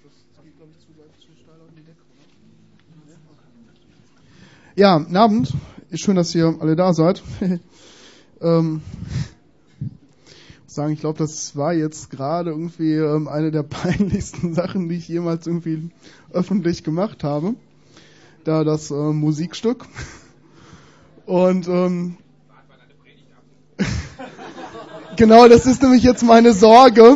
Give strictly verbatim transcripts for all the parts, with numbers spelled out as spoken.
Ja, guten Abend. Schön, dass ihr alle da seid. ähm, ich muss sagen, ich glaube, das war jetzt gerade irgendwie ähm, eine der peinlichsten Sachen, die ich jemals irgendwie öffentlich gemacht habe. Da das äh, Musikstück. Und ähm, genau, das ist nämlich jetzt meine Sorge.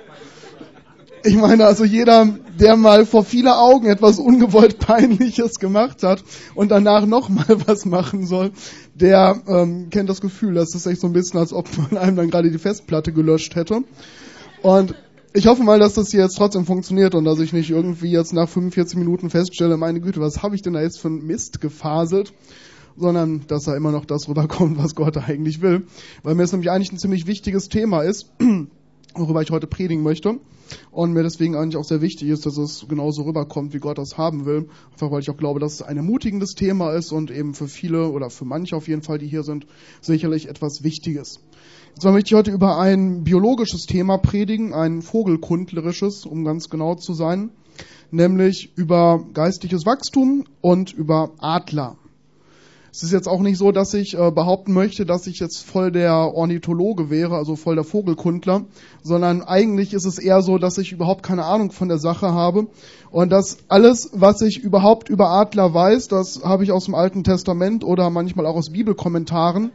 Ich meine, also jeder, der mal vor viele Augen etwas ungewollt Peinliches gemacht hat und danach nochmal was machen soll, der ähm, kennt das Gefühl. Das ist echt so ein bisschen, als ob man einem dann gerade die Festplatte gelöscht hätte. Und ich hoffe mal, dass das hier jetzt trotzdem funktioniert und dass ich nicht irgendwie jetzt nach fünfundvierzig Minuten feststelle, meine Güte, was habe ich denn da jetzt für einen Mist gefaselt? Sondern dass da immer noch das rüberkommt, was Gott eigentlich will. Weil mir es nämlich eigentlich ein ziemlich wichtiges Thema ist, worüber ich heute predigen möchte. Und mir deswegen eigentlich auch sehr wichtig ist, dass es genauso rüberkommt, wie Gott das haben will. Einfach weil ich auch glaube, dass es ein ermutigendes Thema ist und eben für viele oder für manche auf jeden Fall, die hier sind, sicherlich etwas Wichtiges. Und zwar möchte ich heute über ein biologisches Thema predigen, ein vogelkundlerisches, um ganz genau zu sein, nämlich über geistliches Wachstum und über Adler. Es ist jetzt auch nicht so, dass ich äh, behaupten möchte, dass ich jetzt voll der Ornithologe wäre, also voll der Vogelkundler, sondern eigentlich ist es eher so, dass ich überhaupt keine Ahnung von der Sache habe und dass alles, was ich überhaupt über Adler weiß, das habe ich aus dem Alten Testament oder manchmal auch aus Bibelkommentaren.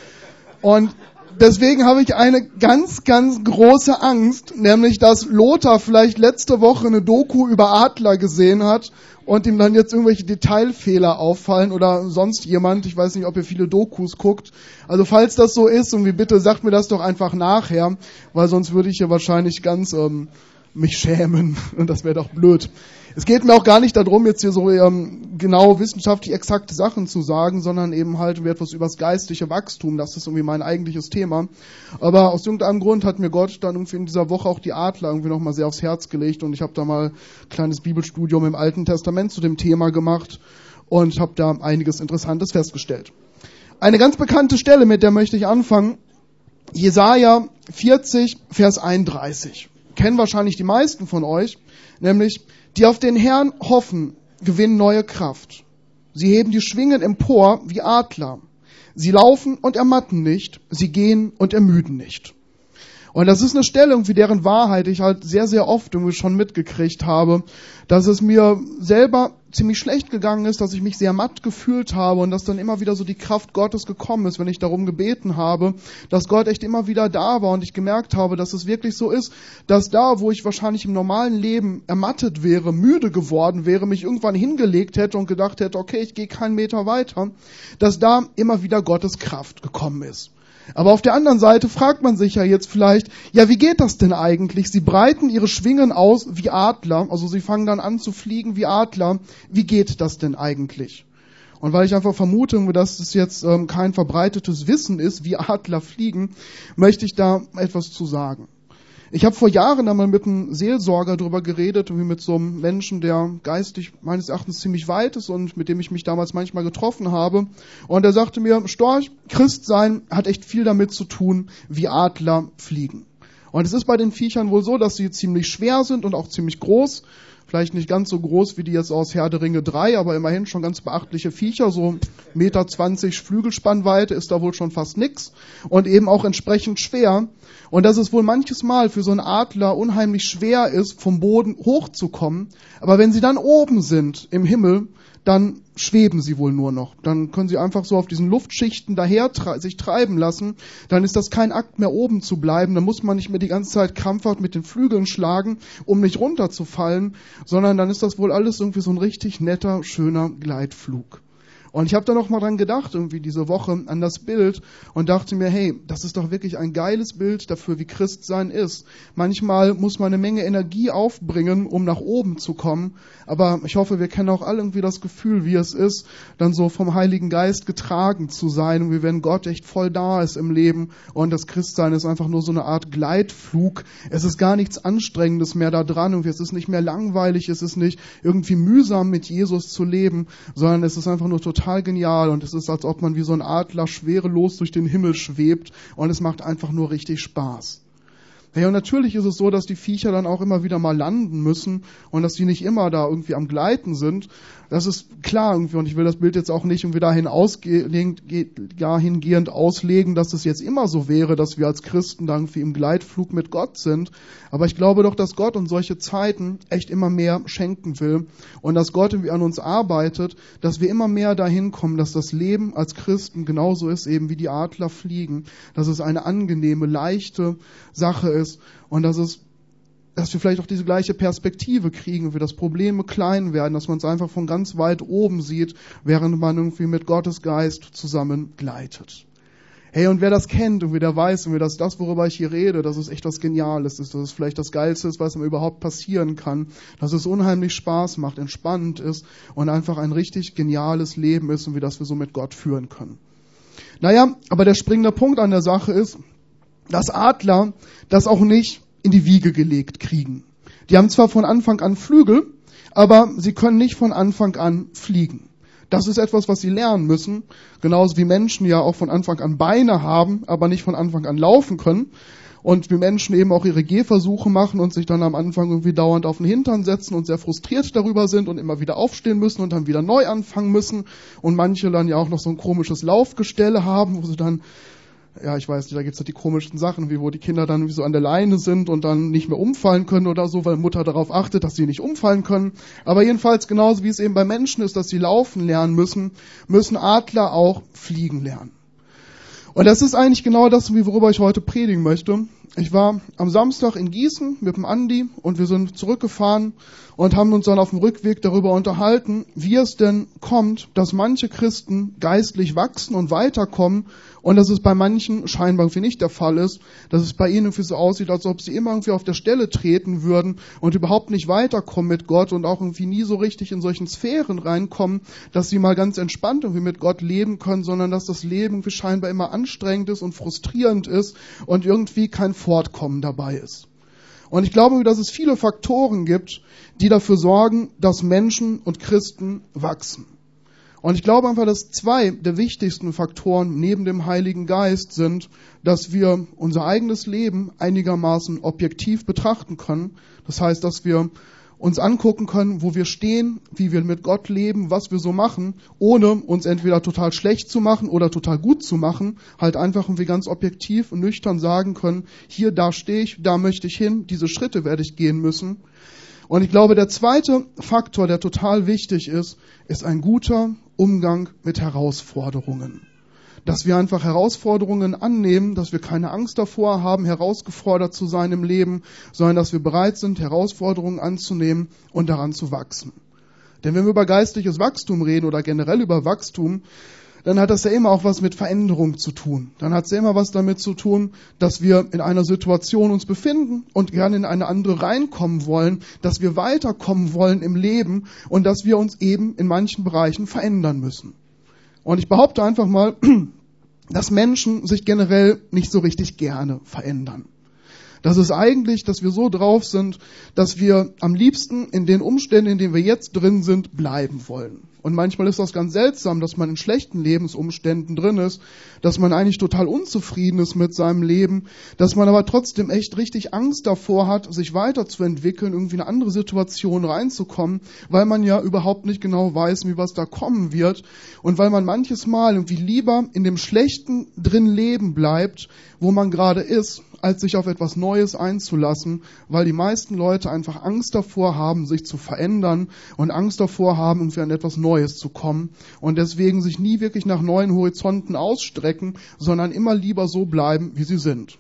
Und deswegen habe ich eine ganz, ganz große Angst, nämlich dass Lothar vielleicht letzte Woche eine Doku über Adler gesehen hat und ihm dann jetzt irgendwelche Detailfehler auffallen oder sonst jemand. Ich weiß nicht, ob ihr viele Dokus guckt. Also falls das so ist, irgendwie bitte sagt mir das doch einfach nachher, weil sonst würde ich ja wahrscheinlich ganz ähm, mich schämen und das wäre doch blöd. Es geht mir auch gar nicht darum, jetzt hier so ähm, genau wissenschaftlich exakte Sachen zu sagen, sondern eben halt etwas über das geistliche Wachstum. Das ist irgendwie mein eigentliches Thema. Aber aus irgendeinem Grund hat mir Gott dann irgendwie in dieser Woche auch die Adler irgendwie nochmal sehr aufs Herz gelegt und ich habe da mal ein kleines Bibelstudium im Alten Testament zu dem Thema gemacht und habe da einiges Interessantes festgestellt. Eine ganz bekannte Stelle, mit der möchte ich anfangen. Jesaja vierzig, Vers einunddreißig. Kennen wahrscheinlich die meisten von euch, nämlich: Die auf den Herrn hoffen, gewinnen neue Kraft. Sie heben die Schwingen empor wie Adler. Sie laufen und ermatten nicht, sie gehen und ermüden nicht. Und das ist eine Stelle, irgendwie deren Wahrheit ich halt sehr, sehr oft irgendwie schon mitgekriegt habe, dass es mir selber ziemlich schlecht gegangen ist, dass ich mich sehr matt gefühlt habe und dass dann immer wieder so die Kraft Gottes gekommen ist, wenn ich darum gebeten habe, dass Gott echt immer wieder da war und ich gemerkt habe, dass es wirklich so ist, dass da, wo ich wahrscheinlich im normalen Leben ermattet wäre, müde geworden wäre, mich irgendwann hingelegt hätte und gedacht hätte, okay, ich gehe keinen Meter weiter, dass da immer wieder Gottes Kraft gekommen ist. Aber auf der anderen Seite fragt man sich ja jetzt vielleicht, ja, wie geht das denn eigentlich? Sie breiten ihre Schwingen aus wie Adler, also sie fangen dann an zu fliegen wie Adler. Wie geht das denn eigentlich? Und weil ich einfach vermute, dass es jetzt ähm, kein verbreitetes Wissen ist, wie Adler fliegen, möchte ich da etwas zu sagen. Ich habe vor Jahren einmal mit einem Seelsorger darüber geredet, wie mit so einem Menschen, der geistig meines Erachtens ziemlich weit ist und mit dem ich mich damals manchmal getroffen habe. Und er sagte mir, Storch, Christsein hat echt viel damit zu tun, wie Adler fliegen. Und es ist bei den Viechern wohl so, dass sie ziemlich schwer sind und auch ziemlich groß. Vielleicht nicht ganz so groß wie die jetzt aus Herr der Ringe drei, aber immerhin schon ganz beachtliche Viecher. So eins Komma zwanzig Meter Flügelspannweite ist da wohl schon fast nix. Und eben auch entsprechend schwer. Und dass es wohl manches Mal für so einen Adler unheimlich schwer ist, vom Boden hochzukommen. Aber wenn sie dann oben sind im Himmel, dann schweben sie wohl nur noch. Dann können sie einfach so auf diesen Luftschichten daher tre- sich treiben lassen. Dann ist das kein Akt mehr, oben zu bleiben. Dann muss man nicht mehr die ganze Zeit krampfhaft mit den Flügeln schlagen, um nicht runterzufallen, sondern dann ist das wohl alles irgendwie so ein richtig netter, schöner Gleitflug. Und ich habe da noch mal dran gedacht, irgendwie diese Woche an das Bild und dachte mir, hey, das ist doch wirklich ein geiles Bild dafür, wie Christsein ist. Manchmal muss man eine Menge Energie aufbringen, um nach oben zu kommen. Aber ich hoffe, wir kennen auch alle irgendwie das Gefühl, wie es ist, dann so vom Heiligen Geist getragen zu sein, wie wenn Gott echt voll da ist im Leben. Und das Christsein ist einfach nur so eine Art Gleitflug. Es ist gar nichts Anstrengendes mehr da dran. Und es ist nicht mehr langweilig, es ist nicht irgendwie mühsam, mit Jesus zu leben, sondern es ist einfach nur total genial und es ist, als ob man wie so ein Adler schwerelos durch den Himmel schwebt und es macht einfach nur richtig Spaß. Ja, und natürlich ist es so, dass die Viecher dann auch immer wieder mal landen müssen und dass die nicht immer da irgendwie am Gleiten sind. Das ist klar irgendwie, und ich will das Bild jetzt auch nicht irgendwie dahin ausgehend, dahingehend auslegen, dass es jetzt immer so wäre, dass wir als Christen da irgendwie im Gleitflug mit Gott sind. Aber ich glaube doch, dass Gott uns solche Zeiten echt immer mehr schenken will und dass Gott irgendwie an uns arbeitet, dass wir immer mehr dahin kommen, dass das Leben als Christen genauso ist eben wie die Adler fliegen, dass es eine angenehme, leichte Sache ist und dass es dass wir vielleicht auch diese gleiche Perspektive kriegen, wie das Probleme klein werden, dass man es einfach von ganz weit oben sieht, während man irgendwie mit Gottes Geist zusammen gleitet. Hey, und wer das kennt und wer weiß, und dass das, worüber ich hier rede, dass es echt was Geniales ist, dass es vielleicht das Geilste ist, was mir überhaupt passieren kann, dass es unheimlich Spaß macht, entspannend ist und einfach ein richtig geniales Leben ist und wie das wir so mit Gott führen können. Naja, aber der springende Punkt an der Sache ist, dass Adler das auch nicht in die Wiege gelegt kriegen. Die haben zwar von Anfang an Flügel, aber sie können nicht von Anfang an fliegen. Das ist etwas, was sie lernen müssen, genauso wie Menschen ja auch von Anfang an Beine haben, aber nicht von Anfang an laufen können. Und wie Menschen eben auch ihre Gehversuche machen und sich dann am Anfang irgendwie dauernd auf den Hintern setzen und sehr frustriert darüber sind und immer wieder aufstehen müssen und dann wieder neu anfangen müssen. Und manche dann ja auch noch so ein komisches Laufgestelle haben, wo sie dann ja, ich weiß nicht, da gibt's halt die komischen Sachen, wie wo die Kinder dann wie so an der Leine sind und dann nicht mehr umfallen können oder so, weil Mutter darauf achtet, dass sie nicht umfallen können. Aber jedenfalls genauso wie es eben bei Menschen ist, dass sie laufen lernen müssen, müssen Adler auch fliegen lernen. Und das ist eigentlich genau das, worüber ich heute predigen möchte. Ich war am Samstag in Gießen mit dem Andi und wir sind zurückgefahren und haben uns dann auf dem Rückweg darüber unterhalten, wie es denn kommt, dass manche Christen geistlich wachsen und weiterkommen und dass es bei manchen scheinbar irgendwie nicht der Fall ist, dass es bei ihnen irgendwie so aussieht, als ob sie immer irgendwie auf der Stelle treten würden und überhaupt nicht weiterkommen mit Gott und auch irgendwie nie so richtig in solchen Sphären reinkommen, dass sie mal ganz entspannt irgendwie mit Gott leben können, sondern dass das Leben irgendwie scheinbar immer anstrengend ist und frustrierend ist und irgendwie kein Fortkommen dabei ist. Und ich glaube, dass es viele Faktoren gibt, die dafür sorgen, dass Menschen und Christen wachsen. Und ich glaube einfach, dass zwei der wichtigsten Faktoren neben dem Heiligen Geist sind, dass wir unser eigenes Leben einigermaßen objektiv betrachten können. Das heißt, dass wir uns angucken können, wo wir stehen, wie wir mit Gott leben, was wir so machen, ohne uns entweder total schlecht zu machen oder total gut zu machen, halt einfach irgendwie ganz objektiv und nüchtern sagen können, hier, da stehe ich, da möchte ich hin, diese Schritte werde ich gehen müssen. Und ich glaube, der zweite Faktor, der total wichtig ist, ist ein guter Umgang mit Herausforderungen. Dass wir einfach Herausforderungen annehmen, dass wir keine Angst davor haben, herausgefordert zu sein im Leben, sondern dass wir bereit sind, Herausforderungen anzunehmen und daran zu wachsen. Denn wenn wir über geistliches Wachstum reden oder generell über Wachstum, dann hat das ja immer auch was mit Veränderung zu tun. Dann hat es ja immer was damit zu tun, dass wir in einer Situation uns befinden und gerne in eine andere reinkommen wollen, dass wir weiterkommen wollen im Leben und dass wir uns eben in manchen Bereichen verändern müssen. Und ich behaupte einfach mal, dass Menschen sich generell nicht so richtig gerne verändern. Das ist eigentlich, dass wir so drauf sind, dass wir am liebsten in den Umständen, in denen wir jetzt drin sind, bleiben wollen. Und manchmal ist das ganz seltsam, dass man in schlechten Lebensumständen drin ist, dass man eigentlich total unzufrieden ist mit seinem Leben, dass man aber trotzdem echt richtig Angst davor hat, sich weiterzuentwickeln, irgendwie in eine andere Situation reinzukommen, weil man ja überhaupt nicht genau weiß, wie was da kommen wird und weil man manches Mal irgendwie lieber in dem Schlechten drin leben bleibt, wo man gerade ist, als sich auf etwas Neues einzulassen, weil die meisten Leute einfach Angst davor haben, sich zu verändern und Angst davor haben, irgendwie an etwas Neues zu kommen und deswegen sich nie wirklich nach neuen Horizonten ausstrecken, sondern immer lieber so bleiben, wie sie sind.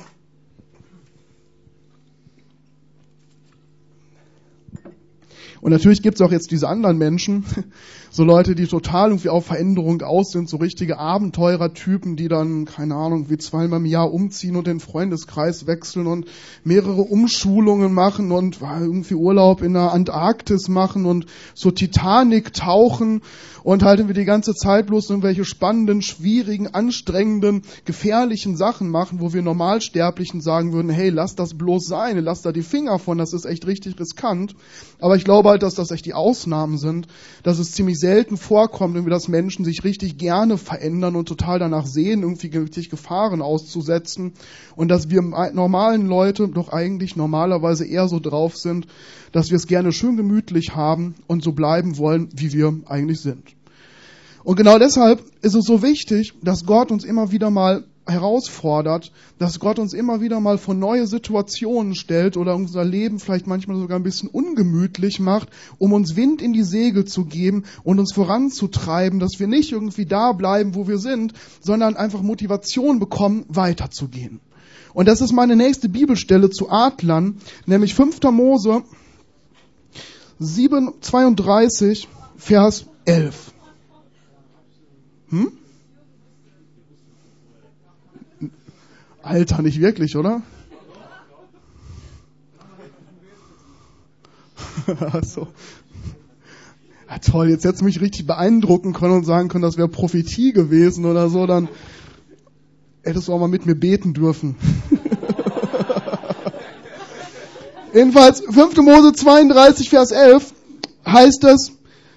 Und natürlich gibt es auch jetzt diese anderen Menschen, so Leute, die total irgendwie auf Veränderung aus sind, so richtige Abenteurertypen, die dann, keine Ahnung, wie zweimal im Jahr umziehen und den Freundeskreis wechseln und mehrere Umschulungen machen und irgendwie Urlaub in der Antarktis machen und so Titanic tauchen und halt irgendwie die ganze Zeit bloß irgendwelche spannenden, schwierigen, anstrengenden, gefährlichen Sachen machen, wo wir Normalsterblichen sagen würden, hey, lass das bloß sein, lass da die Finger von, das ist echt richtig riskant. Aber ich glaube glaube halt, dass das echt die Ausnahmen sind, dass es ziemlich selten vorkommt, irgendwie, dass Menschen sich richtig gerne verändern und total danach sehen, irgendwie sich Gefahren auszusetzen und dass wir normalen Leute doch eigentlich normalerweise eher so drauf sind, dass wir es gerne schön gemütlich haben und so bleiben wollen, wie wir eigentlich sind. Und genau deshalb ist es so wichtig, dass Gott uns immer wieder mal herausfordert, dass Gott uns immer wieder mal vor neue Situationen stellt oder unser Leben vielleicht manchmal sogar ein bisschen ungemütlich macht, um uns Wind in die Segel zu geben und uns voranzutreiben, dass wir nicht irgendwie da bleiben, wo wir sind, sondern einfach Motivation bekommen, weiterzugehen. Und das ist meine nächste Bibelstelle zu Adlern, nämlich fünfter Mose sieben, zweiunddreißig, Vers elf. Hm? Alter, nicht wirklich, oder? So. Ja, toll, jetzt hättest du mich richtig beeindrucken können und sagen können, das wäre Prophetie gewesen oder so, dann hättest du auch mal mit mir beten dürfen. Jedenfalls, fünfter Mose zweiunddreißig, Vers elf, heißt es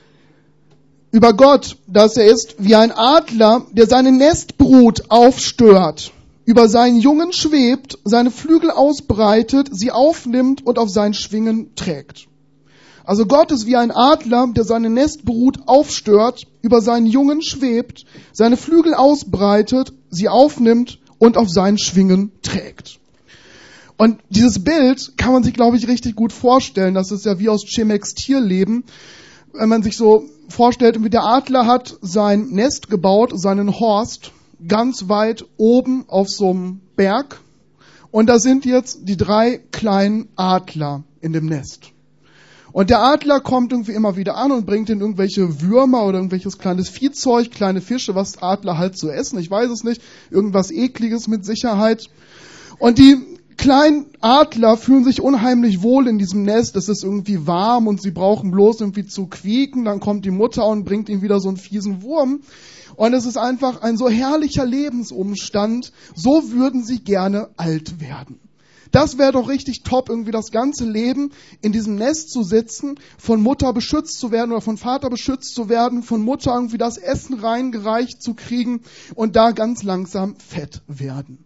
über Gott, dass er ist wie ein Adler, der seine Nestbrut aufstört, über seinen Jungen schwebt, seine Flügel ausbreitet, sie aufnimmt und auf seinen Schwingen trägt. Also Gott ist wie ein Adler, der seine Nestbrut aufstört, über seinen Jungen schwebt, seine Flügel ausbreitet, sie aufnimmt und auf seinen Schwingen trägt. Und dieses Bild kann man sich, glaube ich, richtig gut vorstellen. Das ist ja wie aus Chemeks Tierleben. Wenn man sich so vorstellt, wie der Adler hat sein Nest gebaut, seinen Horst, ganz weit oben auf so einem Berg. Und da sind jetzt die drei kleinen Adler in dem Nest. Und der Adler kommt irgendwie immer wieder an und bringt ihnen irgendwelche Würmer oder irgendwelches kleines Viehzeug, kleine Fische, was Adler halt so essen. Ich weiß es nicht. Irgendwas Ekliges mit Sicherheit. Und die kleinen Adler fühlen sich unheimlich wohl in diesem Nest. Es ist irgendwie warm und sie brauchen bloß irgendwie zu quieken. Dann kommt die Mutter und bringt ihnen wieder so einen fiesen Wurm. Und es ist einfach ein so herrlicher Lebensumstand. So würden sie gerne alt werden. Das wäre doch richtig top, irgendwie das ganze Leben in diesem Nest zu sitzen, von Mutter beschützt zu werden oder von Vater beschützt zu werden, von Mutter irgendwie das Essen reingereicht zu kriegen und da ganz langsam fett werden.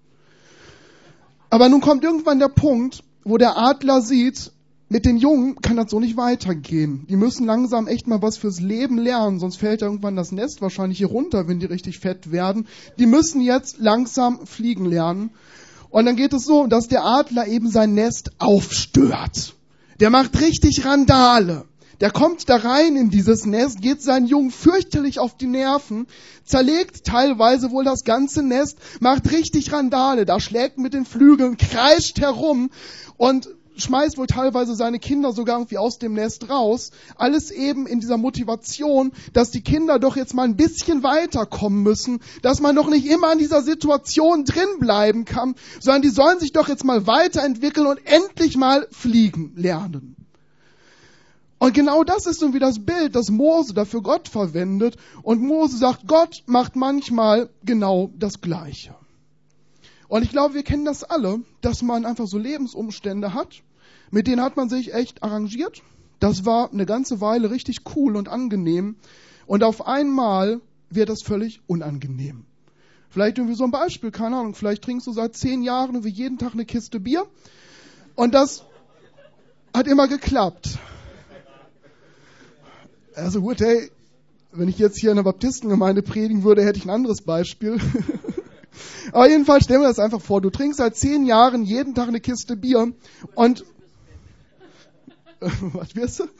Aber nun kommt irgendwann der Punkt, wo der Adler sieht, mit den Jungen kann das so nicht weitergehen. Die müssen langsam echt mal was fürs Leben lernen, sonst fällt ja irgendwann das Nest wahrscheinlich hier runter, wenn die richtig fett werden. Die müssen jetzt langsam fliegen lernen. Und dann geht es so, dass der Adler eben sein Nest aufstört. Der macht richtig Randale. Der kommt da rein in dieses Nest, geht seinen Jungen fürchterlich auf die Nerven, zerlegt teilweise wohl das ganze Nest, macht richtig Randale, da schlägt mit den Flügeln, kreischt herum und schmeißt wohl teilweise seine Kinder sogar irgendwie aus dem Nest raus. Alles eben in dieser Motivation, dass die Kinder doch jetzt mal ein bisschen weiterkommen müssen, dass man doch nicht immer in dieser Situation drin bleiben kann, sondern die sollen sich doch jetzt mal weiterentwickeln und endlich mal fliegen lernen. Und genau das ist irgendwie das Bild, das Mose dafür Gott verwendet. Und Mose sagt, Gott macht manchmal genau das Gleiche. Und ich glaube, wir kennen das alle, dass man einfach so Lebensumstände hat, mit denen hat man sich echt arrangiert. Das war eine ganze Weile richtig cool und angenehm. Und auf einmal wird das völlig unangenehm. Vielleicht irgendwie so ein Beispiel, keine Ahnung, vielleicht trinkst du seit zehn Jahren irgendwie jeden Tag eine Kiste Bier. Und das hat immer geklappt. Also gut, hey, wenn ich jetzt hier in der Baptistengemeinde predigen würde, hätte ich ein anderes Beispiel. Aber jedenfalls stell mir das einfach vor, du trinkst seit zehn Jahren jeden Tag eine Kiste Bier und was wirst du?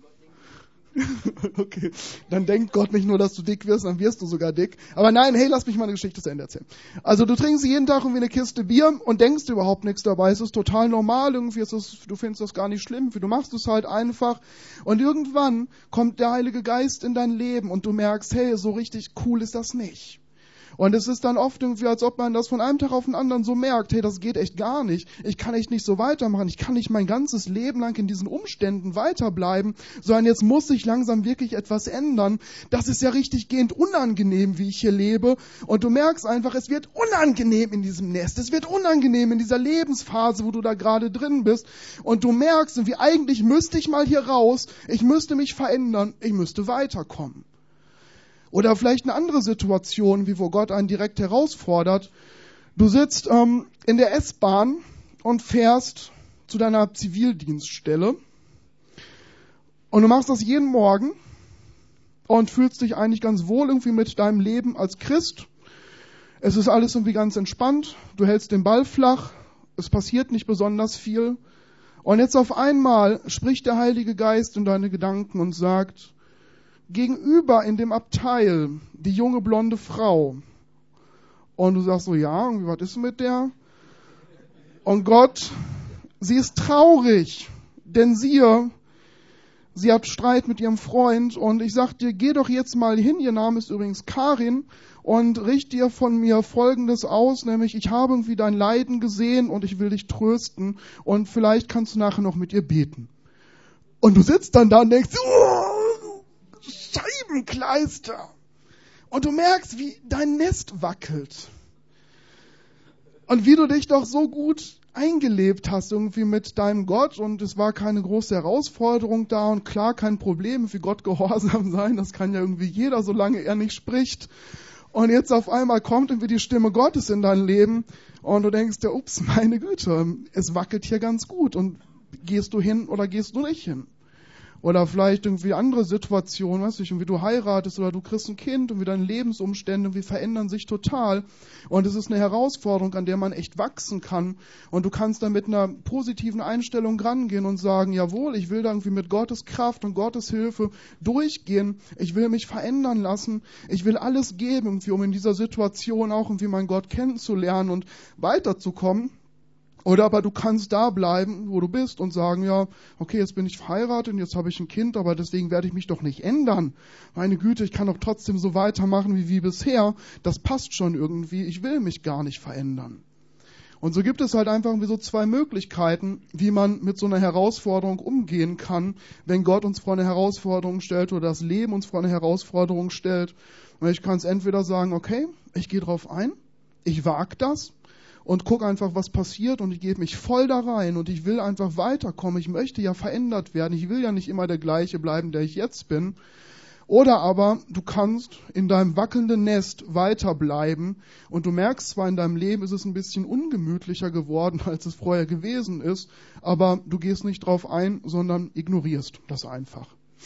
Okay, dann denkt Gott nicht nur, dass du dick wirst, dann wirst du sogar dick. Aber nein, hey, lass mich mal eine Geschichte zu Ende erzählen. Also du trinkst jeden Tag irgendwie eine Kiste Bier und denkst überhaupt nichts dabei. Es ist total normal, irgendwie ist es, du findest das gar nicht schlimm, du machst es halt einfach. Und irgendwann kommt der Heilige Geist in dein Leben und du merkst, hey, so richtig cool ist das nicht. Und es ist dann oft irgendwie, als ob man das von einem Tag auf den anderen so merkt, hey, das geht echt gar nicht. Ich kann echt nicht so weitermachen. Ich kann nicht mein ganzes Leben lang in diesen Umständen weiterbleiben, sondern jetzt muss sich langsam wirklich etwas ändern. Das ist ja richtig gehend unangenehm, wie ich hier lebe. Und du merkst einfach, es wird unangenehm in diesem Nest. Es wird unangenehm in dieser Lebensphase, wo du da gerade drin bist. Und du merkst, irgendwie, eigentlich müsste ich mal hier raus. Ich müsste mich verändern. Ich müsste weiterkommen. Oder vielleicht eine andere Situation, wie wo Gott einen direkt herausfordert. Du sitzt ähm, in der S-Bahn und fährst zu deiner Zivildienststelle und du machst das jeden Morgen und fühlst dich eigentlich ganz wohl irgendwie mit deinem Leben als Christ. Es ist alles irgendwie ganz entspannt, du hältst den Ball flach, es passiert nicht besonders viel. Und jetzt auf einmal spricht der Heilige Geist in deine Gedanken und sagt, gegenüber in dem Abteil die junge blonde Frau. Und du sagst so, ja, irgendwie, was ist mit der? Und Gott, sie ist traurig, denn siehe, sie hat Streit mit ihrem Freund. Und ich sag dir, geh doch jetzt mal hin, ihr Name ist übrigens Karin, und richte dir von mir Folgendes aus, nämlich ich habe irgendwie dein Leiden gesehen und ich will dich trösten und vielleicht kannst du nachher noch mit ihr beten. Und du sitzt dann da und denkst, oh, Scheibenkleister. Und du merkst, wie dein Nest wackelt. Und wie du dich doch so gut eingelebt hast irgendwie mit deinem Gott. Und es war keine große Herausforderung da und klar kein Problem, für Gott gehorsam sein. Das kann ja irgendwie jeder, solange er nicht spricht. Und jetzt auf einmal kommt irgendwie die Stimme Gottes in dein Leben und du denkst dir, ups, meine Güte, es wackelt hier ganz gut. Und gehst du hin oder gehst du nicht hin? Oder vielleicht irgendwie andere Situationen, weißt du, irgendwie du heiratest oder du kriegst ein Kind und wie deine Lebensumstände irgendwie verändern sich total. Und es ist eine Herausforderung, an der man echt wachsen kann. Und du kannst dann mit einer positiven Einstellung rangehen und sagen, jawohl, ich will da irgendwie mit Gottes Kraft und Gottes Hilfe durchgehen. Ich will mich verändern lassen. Ich will alles geben, irgendwie, um in dieser Situation auch irgendwie meinen Gott kennenzulernen und weiterzukommen. Oder aber du kannst da bleiben, wo du bist und sagen, ja, okay, jetzt bin ich verheiratet, jetzt habe ich ein Kind, aber deswegen werde ich mich doch nicht ändern. Meine Güte, ich kann doch trotzdem so weitermachen wie, wie bisher. Das passt schon irgendwie. Ich will mich gar nicht verändern. Und so gibt es halt einfach irgendwie so zwei Möglichkeiten, wie man mit so einer Herausforderung umgehen kann, wenn Gott uns vor eine Herausforderung stellt oder das Leben uns vor eine Herausforderung stellt. Und ich kann es entweder sagen, okay, ich gehe drauf ein, ich wage das. Und guck einfach, was passiert und ich gebe mich voll da rein und ich will einfach weiterkommen. Ich möchte ja verändert werden. Ich will ja nicht immer der gleiche bleiben, der ich jetzt bin. Oder aber du kannst in deinem wackelnden Nest weiterbleiben und du merkst zwar, in deinem Leben ist es ein bisschen ungemütlicher geworden, als es vorher gewesen ist, aber du gehst nicht drauf ein, sondern ignorierst das einfach.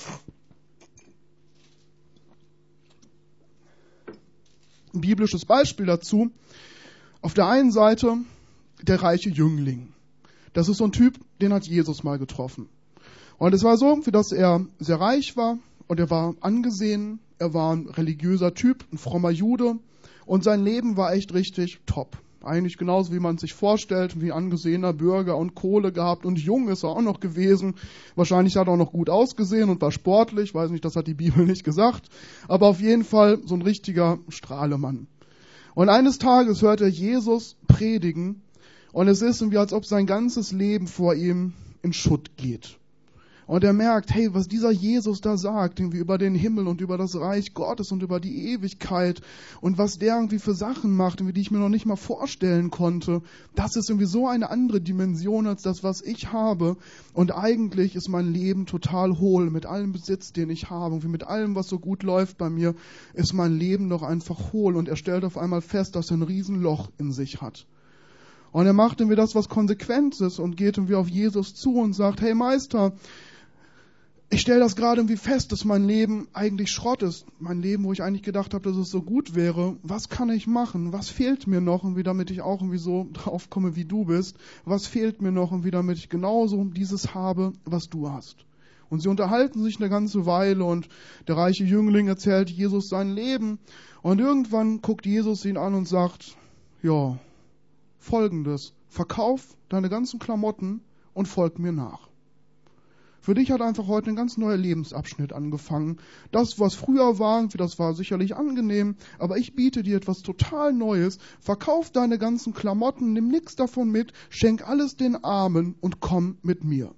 Ein biblisches Beispiel dazu. Auf der einen Seite der reiche Jüngling. Das ist so ein Typ, den hat Jesus mal getroffen. Und es war so, dass er sehr reich war und er war angesehen, er war ein religiöser Typ, ein frommer Jude und sein Leben war echt richtig top. Eigentlich genauso, wie man es sich vorstellt, wie angesehener Bürger und Kohle gehabt und jung ist er auch noch gewesen. Wahrscheinlich hat er auch noch gut ausgesehen und war sportlich, weiß nicht, das hat die Bibel nicht gesagt, aber auf jeden Fall so ein richtiger Strahlemann. Und eines Tages hört er Jesus predigen und es ist irgendwie, als ob sein ganzes Leben vor ihm in Schutt geht. Und er merkt, hey, was dieser Jesus da sagt, irgendwie über den Himmel und über das Reich Gottes und über die Ewigkeit und was der irgendwie für Sachen macht, irgendwie, die ich mir noch nicht mal vorstellen konnte, das ist irgendwie so eine andere Dimension als das, was ich habe. Und eigentlich ist mein Leben total hohl. Mit allem Besitz, den ich habe, irgendwie mit allem, was so gut läuft bei mir, ist mein Leben doch einfach hohl. Und er stellt auf einmal fest, dass er ein Riesenloch in sich hat. Und er macht irgendwie das, was konsequent ist und geht irgendwie auf Jesus zu und sagt, hey Meister, ich stelle das gerade irgendwie fest, dass mein Leben eigentlich Schrott ist. Mein Leben, wo ich eigentlich gedacht habe, dass es so gut wäre. Was kann ich machen? Was fehlt mir noch, irgendwie, damit ich auch irgendwie so drauf komme, wie du bist? Was fehlt mir noch, irgendwie, damit ich genauso dieses habe, was du hast? Und sie unterhalten sich eine ganze Weile und der reiche Jüngling erzählt Jesus sein Leben. Und irgendwann guckt Jesus ihn an und sagt, ja, Folgendes, verkauf deine ganzen Klamotten und folg mir nach. Für dich hat einfach heute ein ganz neuer Lebensabschnitt angefangen. Das, was früher war, das war sicherlich angenehm, aber ich biete dir etwas total Neues. Verkauf deine ganzen Klamotten, nimm nichts davon mit, schenk alles den Armen und komm mit mir.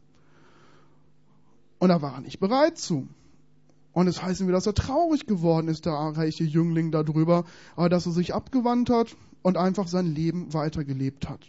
Und da war er nicht bereit zu. Und es heißt irgendwie, dass er traurig geworden ist, der reiche Jüngling darüber, aber dass er sich abgewandt hat und einfach sein Leben weitergelebt hat.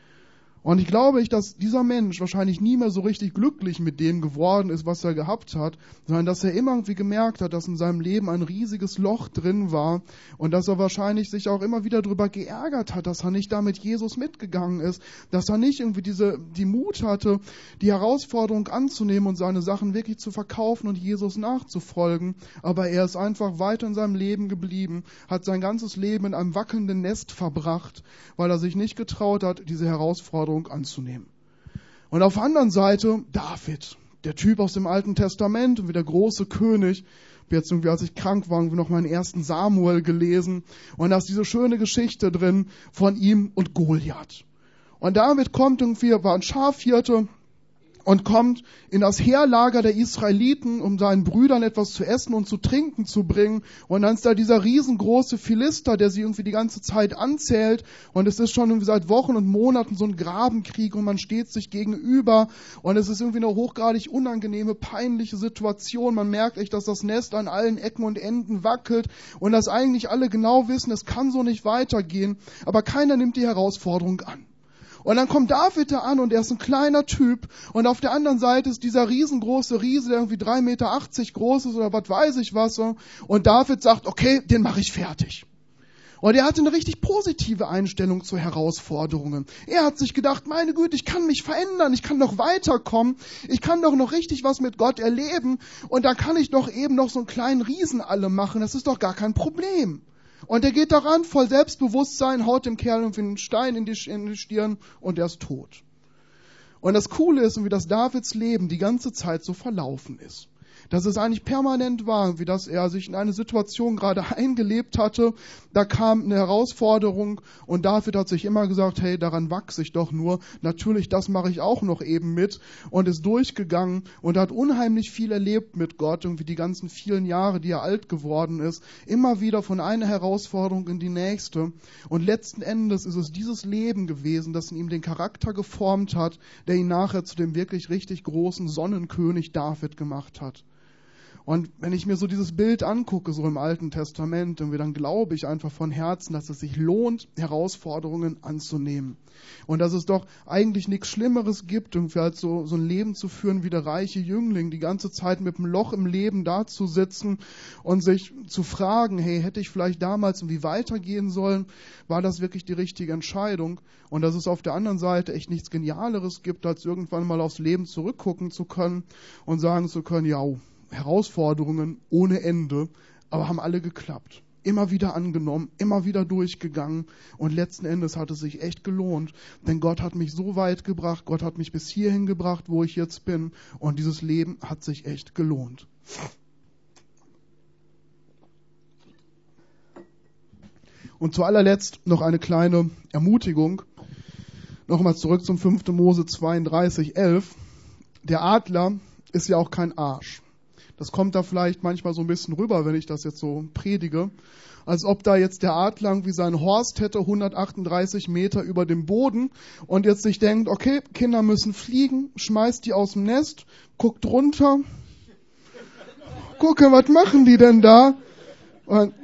Und ich glaube nicht, dass dieser Mensch wahrscheinlich nie mehr so richtig glücklich mit dem geworden ist, was er gehabt hat, sondern dass er immer irgendwie gemerkt hat, dass in seinem Leben ein riesiges Loch drin war und dass er wahrscheinlich sich auch immer wieder darüber geärgert hat, dass er nicht da mit Jesus mitgegangen ist, dass er nicht irgendwie diese, die Mut hatte, die Herausforderung anzunehmen und seine Sachen wirklich zu verkaufen und Jesus nachzufolgen. Aber er ist einfach weiter in seinem Leben geblieben, hat sein ganzes Leben in einem wackelnden Nest verbracht, weil er sich nicht getraut hat, diese Herausforderung anzunehmen. Und auf der anderen Seite David, der Typ aus dem Alten Testament und wie der große König. Ich habe jetzt irgendwie, als ich krank war, irgendwie noch meinen ersten Samuel gelesen und da ist diese schöne Geschichte drin von ihm und Goliath. Und David kommt irgendwie, war ein Schafhirte und kommt in das Heerlager der Israeliten, um seinen Brüdern etwas zu essen und zu trinken zu bringen. Und dann ist da dieser riesengroße Philister, der sie irgendwie die ganze Zeit anzählt. Und es ist schon irgendwie seit Wochen und Monaten so ein Grabenkrieg und man steht sich gegenüber. Und es ist irgendwie eine hochgradig unangenehme, peinliche Situation. Man merkt echt, dass das Nest an allen Ecken und Enden wackelt und dass eigentlich alle genau wissen, es kann so nicht weitergehen. Aber keiner nimmt die Herausforderung an. Und dann kommt David da an und er ist ein kleiner Typ und auf der anderen Seite ist dieser riesengroße Riese, der irgendwie drei Meter achtzig groß ist oder was weiß ich was. Und David sagt, okay, den mache ich fertig. Und er hatte eine richtig positive Einstellung zu Herausforderungen. Er hat sich gedacht, meine Güte, ich kann mich verändern, ich kann noch weiterkommen, ich kann doch noch richtig was mit Gott erleben und dann kann ich doch eben noch so einen kleinen Riesen alle machen, das ist doch gar kein Problem. Und er geht daran, voll Selbstbewusstsein, haut dem Kerl irgendwie einen Stein in die, in die Stirn und er ist tot. Und das Coole ist, wie das Davids Leben die ganze Zeit so verlaufen ist. Dass es eigentlich permanent war, wie dass er sich in eine Situation gerade eingelebt hatte. Da kam eine Herausforderung und David hat sich immer gesagt, hey, daran wachse ich doch nur. Natürlich, das mache ich auch noch eben mit und ist durchgegangen und hat unheimlich viel erlebt mit Gott, irgendwie die ganzen vielen Jahre, die er alt geworden ist. Immer wieder von einer Herausforderung in die nächste. Und letzten Endes ist es dieses Leben gewesen, das in ihm den Charakter geformt hat, der ihn nachher zu dem wirklich richtig großen Sonnenkönig David gemacht hat. Und wenn ich mir so dieses Bild angucke, so im Alten Testament, dann glaube ich einfach von Herzen, dass es sich lohnt, Herausforderungen anzunehmen. Und dass es doch eigentlich nichts Schlimmeres gibt, irgendwie als so, so ein Leben zu führen wie der reiche Jüngling, die ganze Zeit mit einem Loch im Leben dazusitzen und sich zu fragen, hey, hätte ich vielleicht damals irgendwie weitergehen sollen? War das wirklich die richtige Entscheidung? Und dass es auf der anderen Seite echt nichts Genialeres gibt, als irgendwann mal aufs Leben zurückgucken zu können und sagen zu können, ja, Herausforderungen ohne Ende, aber haben alle geklappt. Immer wieder angenommen, immer wieder durchgegangen und letzten Endes hat es sich echt gelohnt, denn Gott hat mich so weit gebracht, Gott hat mich bis hierhin gebracht, wo ich jetzt bin und dieses Leben hat sich echt gelohnt. Und zu allerletzt noch eine kleine Ermutigung. Nochmal zurück zum fünften Mose zweiunddreißig, elf. Der Adler ist ja auch kein Arsch. Das kommt da vielleicht manchmal so ein bisschen rüber, wenn ich das jetzt so predige. Als ob da jetzt der Adler irgendwie seinen Horst hätte, hundertachtunddreißig Meter über dem Boden und jetzt sich denkt, okay, Kinder müssen fliegen, schmeißt die aus dem Nest, guckt runter, gucke, was machen die denn da? Und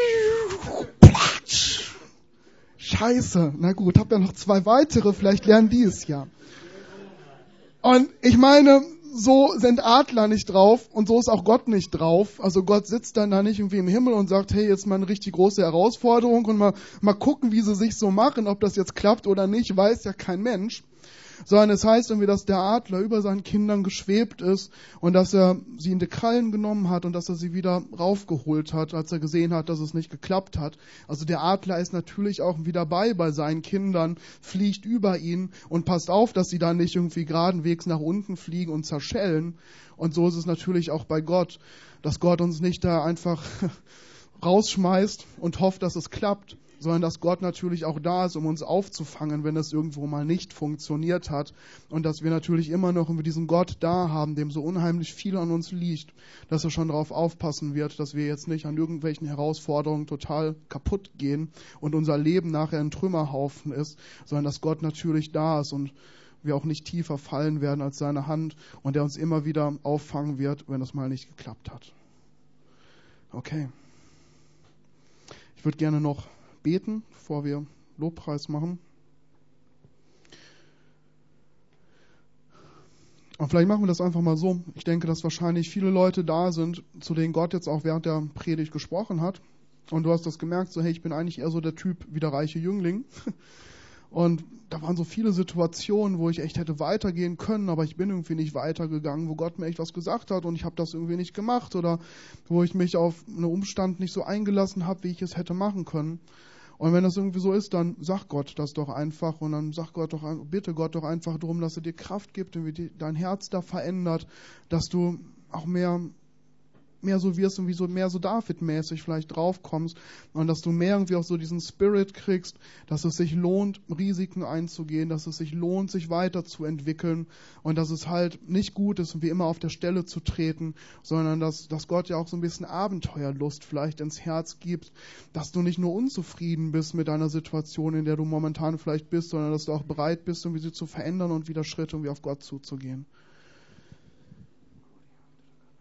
Scheiße, na gut, hab ja noch zwei weitere, vielleicht lernen die es ja. Und ich meine, so sind Adler nicht drauf und so ist auch Gott nicht drauf. Also Gott sitzt dann da nicht irgendwie im Himmel und sagt, hey, jetzt mal eine richtig große Herausforderung und mal, mal gucken, wie sie sich so machen, ob das jetzt klappt oder nicht, weiß ja kein Mensch. Sondern es heißt irgendwie, dass der Adler über seinen Kindern geschwebt ist und dass er sie in die Krallen genommen hat und dass er sie wieder raufgeholt hat, als er gesehen hat, dass es nicht geklappt hat. Also der Adler ist natürlich auch wieder bei bei seinen Kindern, fliegt über ihn und passt auf, dass sie da nicht irgendwie geradenwegs nach unten fliegen und zerschellen. Und so ist es natürlich auch bei Gott, dass Gott uns nicht da einfach rausschmeißt und hofft, dass es klappt, sondern dass Gott natürlich auch da ist, um uns aufzufangen, wenn es irgendwo mal nicht funktioniert hat und dass wir natürlich immer noch diesen Gott da haben, dem so unheimlich viel an uns liegt, dass er schon darauf aufpassen wird, dass wir jetzt nicht an irgendwelchen Herausforderungen total kaputt gehen und unser Leben nachher ein Trümmerhaufen ist, sondern dass Gott natürlich da ist und wir auch nicht tiefer fallen werden als seine Hand und der uns immer wieder auffangen wird, wenn es mal nicht geklappt hat. Okay. Ich würde gerne noch beten, bevor wir Lobpreis machen. Und vielleicht machen wir das einfach mal so. Ich denke, dass wahrscheinlich viele Leute da sind, zu denen Gott jetzt auch während der Predigt gesprochen hat. Und du hast das gemerkt, so hey, ich bin eigentlich eher so der Typ wie der reiche Jüngling. Und da waren so viele Situationen, wo ich echt hätte weitergehen können, aber ich bin irgendwie nicht weitergegangen, wo Gott mir echt was gesagt hat und ich habe das irgendwie nicht gemacht oder wo ich mich auf einen Umstand nicht so eingelassen habe, wie ich es hätte machen können. Und wenn das irgendwie so ist, dann sag Gott das doch einfach und dann sag Gott doch, bitte Gott doch einfach darum, dass er dir Kraft gibt und wie dein Herz da verändert, dass du auch mehr mehr so wirst und wie so mehr so David-mäßig vielleicht draufkommst und dass du mehr irgendwie auch so diesen Spirit kriegst, dass es sich lohnt, Risiken einzugehen, dass es sich lohnt, sich weiterzuentwickeln und dass es halt nicht gut ist, wie immer auf der Stelle zu treten, sondern dass, dass Gott ja auch so ein bisschen Abenteuerlust vielleicht ins Herz gibt, dass du nicht nur unzufrieden bist mit deiner Situation, in der du momentan vielleicht bist, sondern dass du auch bereit bist, irgendwie sie zu verändern und wieder Schritte irgendwie auf Gott zuzugehen.